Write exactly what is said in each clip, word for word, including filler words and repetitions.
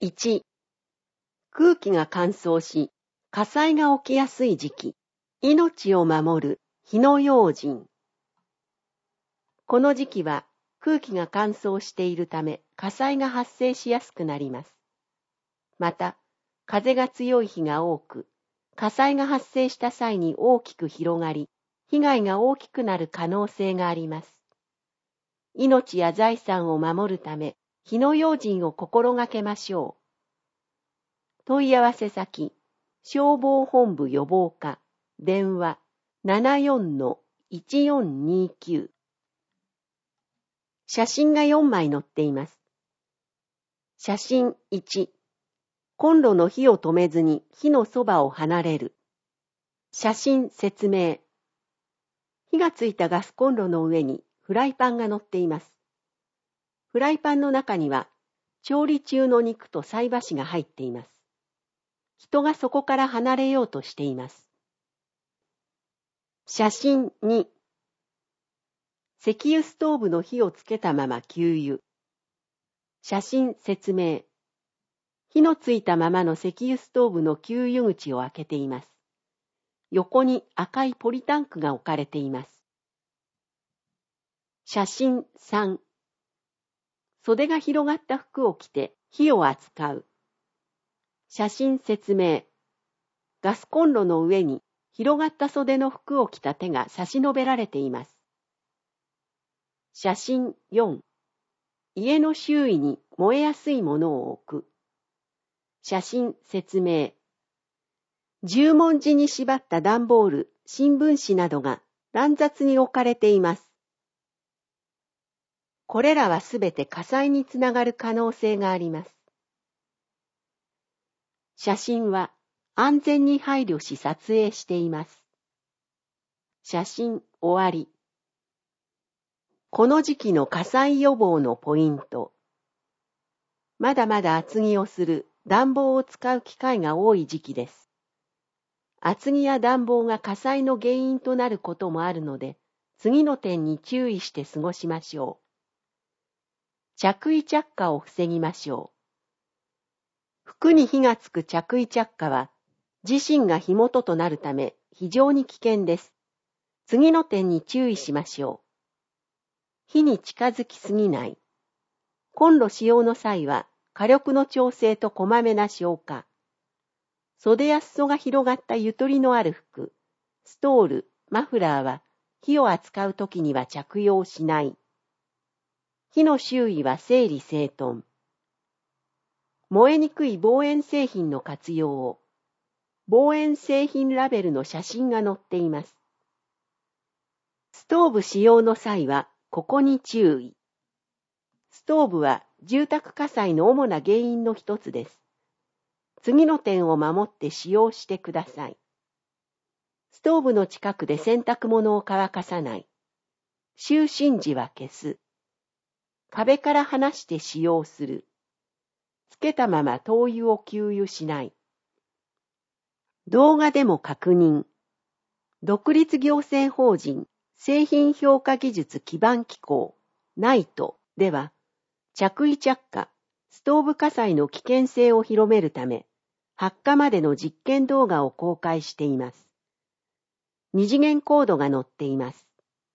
いち、空気が乾燥し、火災が起きやすい時期、命を守る火の用心。この時期は空気が乾燥しているため火災が発生しやすくなります。また、風が強い日が多く、火災が発生した際に大きく広がり、被害が大きくなる可能性があります。命や財産を守るため、火の用心を心がけましょう。問い合わせ先、消防本部予防課、電話 ななよんのいちよんにきゅう。写真がよんまい載っています。写真いち、コンロの火を止めずに火のそばを離れる。写真説明。火がついたガスコンロの上にフライパンが乗っています。フライパンの中には調理中の肉と菜箸が入っています。人がそこから離れようとしています。写真に、石油ストーブの火をつけたまま給油。写真説明。火のついたままの石油ストーブの給油口を開けています。横に赤いポリタンクが置かれています。写真さん。袖が広がった服を着て火を扱う。写真説明。ガスコンロの上に広がった袖の服を着た手が差し伸べられています。写真よん。家の周囲に燃えやすいものを置く。写真説明。十文字に縛った段ボール、新聞紙などが乱雑に置かれています。これらはすべて火災につながる可能性があります。写真は安全に配慮し撮影しています。写真終わり。この時期の火災予防のポイント。まだまだ厚着をする、暖房を使う機会が多い時期です。厚着や暖房が火災の原因となることもあるので、次の点に注意して過ごしましょう。着衣着火を防ぎましょう。服に火がつく着衣着火は、自身が火元となるため非常に危険です。次の点に注意しましょう。火に近づきすぎない。コンロ使用の際は火力の調整とこまめな消火。袖や裾が広がったゆとりのある服、ストール、マフラーは火を扱うときには着用しない。火の周囲は整理整頓。燃えにくい防煙製品の活用を。防煙製品ラベルの写真が載っています。ストーブ使用の際はここに注意。ストーブは住宅火災の主な原因の一つです。次の点を守って使用してください。ストーブの近くで洗濯物を乾かさない。就寝時は消す。壁から離して使用する。つけたまま灯油を給油しない。動画でも確認。独立行政法人製品評価技術基盤機構ナイトでは、着衣着火、ストーブ火災の危険性を広めるため、発火までの実験動画を公開しています。二次元コードが載っています。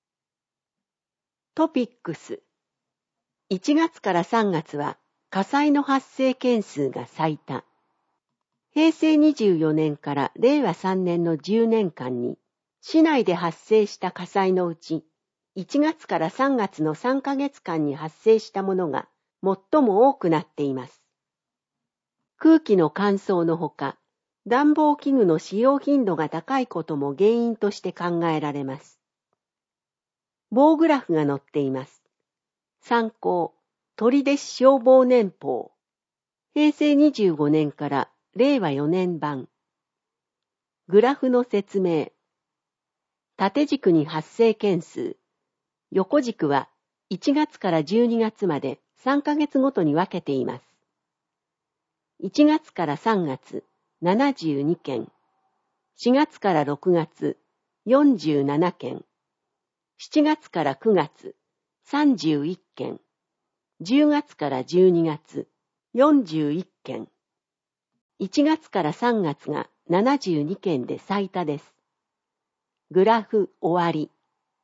トピックス。いちがつからさんがつは火災の発生件数が最多。へいせいにじゅうよねんかられいわさんねんのじゅうねんかんに、市内で発生した火災のうち、いちがつからさんがつのさんかげつかんに発生したものが最も多くなっています。空気の乾燥のほか、暖房器具の使用頻度が高いことも原因として考えられます。棒グラフが載っています。参考、取手市消防年報。へいせいにじゅうごねんかられいわよねん版。グラフの説明。縦軸に発生件数。横軸はいちがつからじゅうにがつまでさんかげつごとに分けています。いちがつからさんがつ、ななじゅうにけん。しがつからろくがつ、よんじゅうななけん。しちがつからくがつ、さんじゅういっけん。じゅうがつからじゅうにがつ、 よんじゅういっけん。いちがつからさんがつがななじゅうにけんで最多です。グラフ終わり。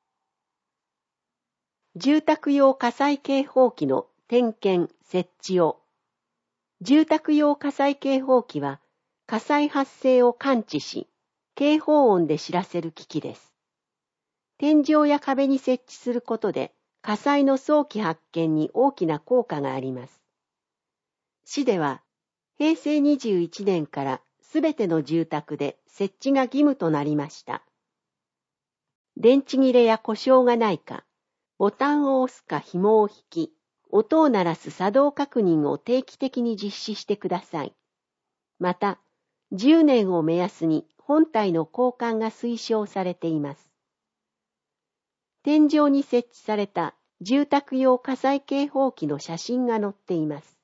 住宅用火災警報器の点検・設置を。住宅用火災警報器は火災発生を感知し、警報音で知らせる機器です。天井や壁に設置することで火災の早期発見に大きな効果があります。市ではへいせいにじゅういちねんからすべての住宅で設置が義務となりました。電池切れや故障がないか、ボタンを押すか紐を引き、音を鳴らす作動確認を定期的に実施してください。また、じゅうねんを目安に本体の交換が推奨されています。天井に設置された住宅用火災警報器の写真が載っています。